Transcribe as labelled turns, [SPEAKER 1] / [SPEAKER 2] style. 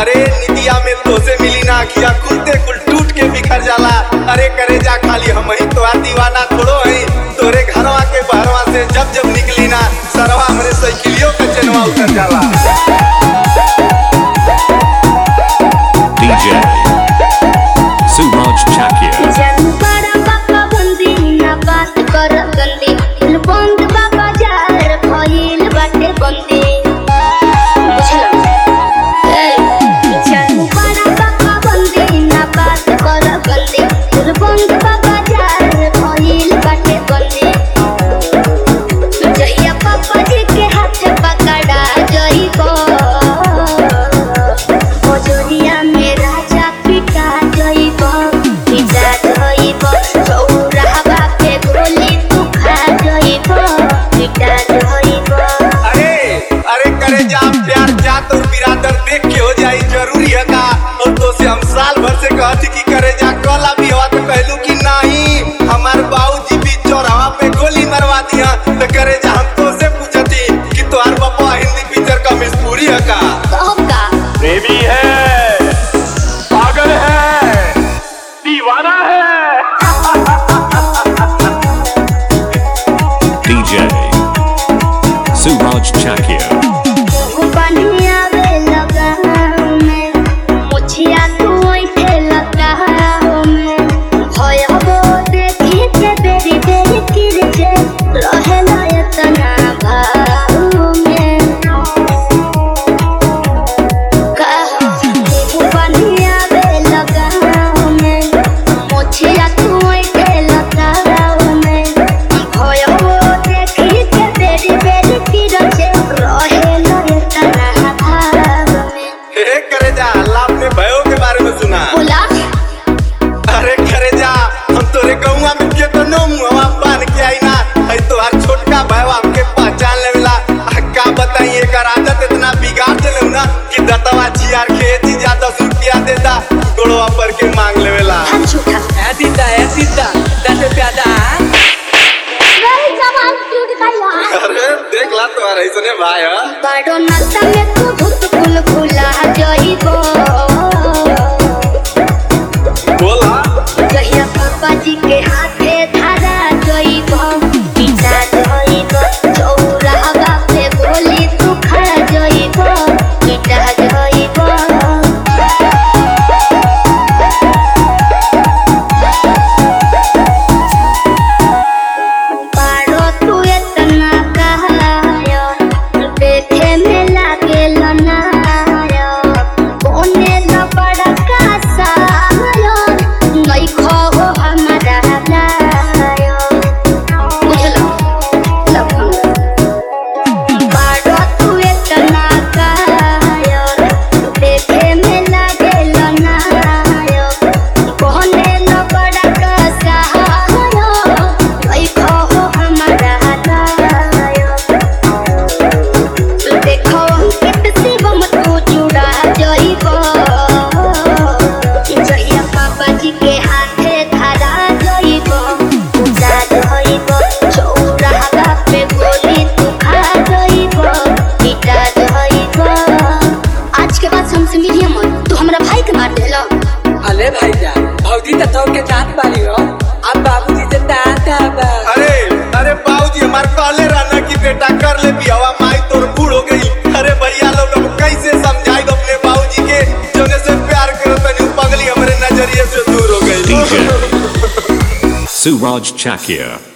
[SPEAKER 1] अरे निदिया में तोसे मिली ना किया खुलते कुल टूट के बिखर जाला। अरे करे जा खाली हम ही तो दीवाना थोड़ो है, तोरे घरवा के बहरवा से जब जब निकली ना सरवा हमरे साइकिलियों का चेनवा उतर जाला।
[SPEAKER 2] DJ Suraj Chakia।
[SPEAKER 3] जन बड़ा बाबा बंदी ना बात कर गंदी, बंद बाबा जार भइल बाटे बंदी। बुझला जन बड़ा बाबा बंदी ना बात कर गंदी, बंद बाबा जार भइल बाटे बंदी। जहिया पापा जी के हाथ पकड़ा जइबो, मजोरिया में राजा पिटा जइबो, पिटा जइबो, चौराहा पे गोली तू खा जइबो, पिटा जइबो।
[SPEAKER 1] अरे करे जा प्यार जात और बिरादर देख के हो जाई जरूरी है का। और तो से हम साल भर से कहती कि करे जा कल अभी हवा तो कहलू कि नहीं हमार बाबूजी भी चौराहा पे गोली मरवा दिया। तो करे जा हम तो से पूछती कि तुम्हार पापा हिंदी पिक्चर का मजबूरी है का।
[SPEAKER 3] कब का
[SPEAKER 4] प्रेमी है, पागल है, दीवाना है।
[SPEAKER 2] DJ Suraj Chakia।
[SPEAKER 3] बनिया वे लगा में मुछिया तू ऐसे लगा में, भयबो देखी के बेरी बेरी किरचे रहे लायतना भाव में। बनिया वे लगा में मुछिया तू ऐसे लगा में, भयबो देखी के बेरी बेरी किरचे रहे लायतना भाव में।
[SPEAKER 1] हे करे जा अल्लाह अपने भयो के बारे में सुना।
[SPEAKER 3] बोला
[SPEAKER 1] अरे करे जा हम तोरे गौवा में केतनो मुहवा बांध के आई ना है तोहार छोटका भयवा हमके पहचान लेवेला। का बताई एकर आदत इतना बिगाड़ देले ना कि दतवा जियार खेती जा 10 रुपया देता गोड़वा पर के मांग लेवेला।
[SPEAKER 3] हम झूठा
[SPEAKER 5] ऐसी 10 रुपया दा।
[SPEAKER 3] नहीं जवान क्यों दिखाया
[SPEAKER 1] अरे देख ला तुम्हारा ऐसने भाई है।
[SPEAKER 3] बड़ो नशा में तू भूत फूल फूला जइबो,
[SPEAKER 1] बोला
[SPEAKER 3] जहिया पापा जी के हाथे धरा जइबो, पिटा जइबो, चौराहा पे गोली तू खा जइबो, पिटा जइबो। बारो तू इतना कहायो, देखे में लागेल नायो, कोने न बड़ा कासायो, नहीं खो हमारा लायो। बुझलो बारो तू इतना कहायो, देखे में लागेल नायो, कोने न बड़ा कासायो, नहीं खो हमारा लायो। देखो कित शिवम तू जुड़ा जइबो, जहिया पापा जी के हाथे धरा जइबो, पूजा जइबो, चौराहा पे गोली तू खा जइबो, पिटा जइबो। आज के बाद हमसे मिलिए मत, तू हमरा भाई के मार देलो।
[SPEAKER 5] अरे भैया भौजी तो के जात वाली हो, अब बाबूजी से दादा बा।
[SPEAKER 1] अरे बाबूजी हमार कहले रहना कि बेटा कर ले बियावा माई तोर बूढ़ हो गई। अरे भैया लोग अब कैसे समझाई अपने बाबूजी के जोने से प्यार करो तनी पगली हमारे नजरिए से दूर हो गई।
[SPEAKER 2] DJ Suraj Chakia।